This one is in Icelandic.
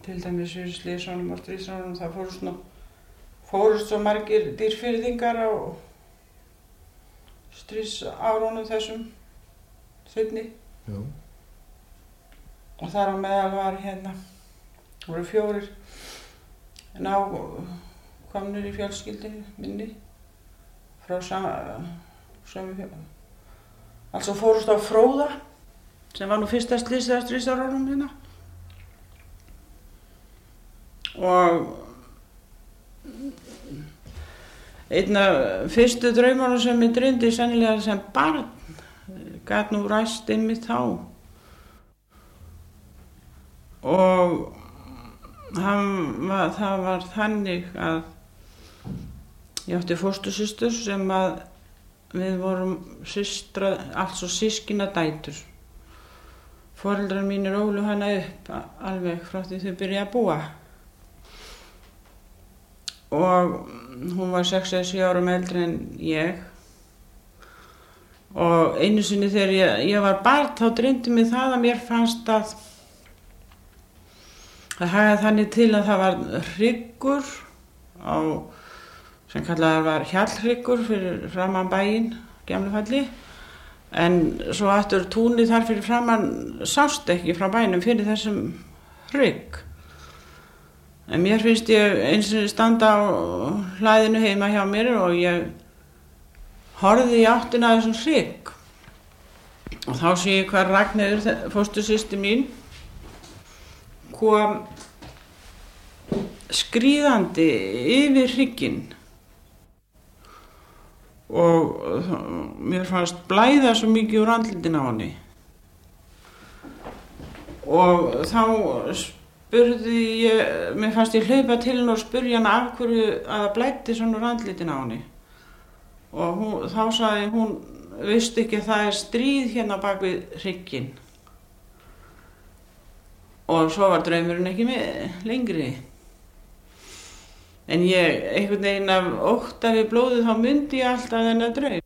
til dæmis í slysunum og stríðsunum, það fórust svo margir Dýrfirðingar á stríðsárunum þessum seinni. Já. Og þar á meðal var voru 4 komnir í fjölskyldinu minni frá sömu altså fórust á Fróða sem var nú fyrsta slysið á stríðsárunum og einn af fyrstu draumunum sem ég dreymdi sennilega sem barn gat nú ræst einmitt þá og það var þannig að ég átti fóstursystur sem að við vorum systra, altså systkinadætur. Foreldrar mínir ólu hana upp alveg frá því þau byrja að búa. Og hún var 6-7 árum eldri en ég. Og einu sinni þegar ég var barn þá dreymdi mig það að mér fannst að haga þannig til að það var hryggur sem kallaður var Hjallhryggur fyrir framan bæinn, Gemlufalli. En svo aftur túnið þar fyrir framan sást ekki frá bænum fyrir þessum hrygg. En mér finnst ég eins og standa á hlaðinu heima hjá mér og ég horfði í áttina að þessum hrygg. Og þá sé ég hvað Ragnheiður, fóstursystir mín, kom skríðandi yfir hrygginn. Og mér fannst blæða svo mikið úr andlitinu á henni. Og þá mér fannst ég hlaupa til henni og spurja hana af hverju að það blæddi svona úr andlitinu á henni. Og þá sagði hún, veistu ekki að það er stríð hérna bak við hrygginn. Og svo var draumurinn ekki lengri. En ég, einhvern veginn af ótta við blóðið, þá mundi ég alltaf þennan draum.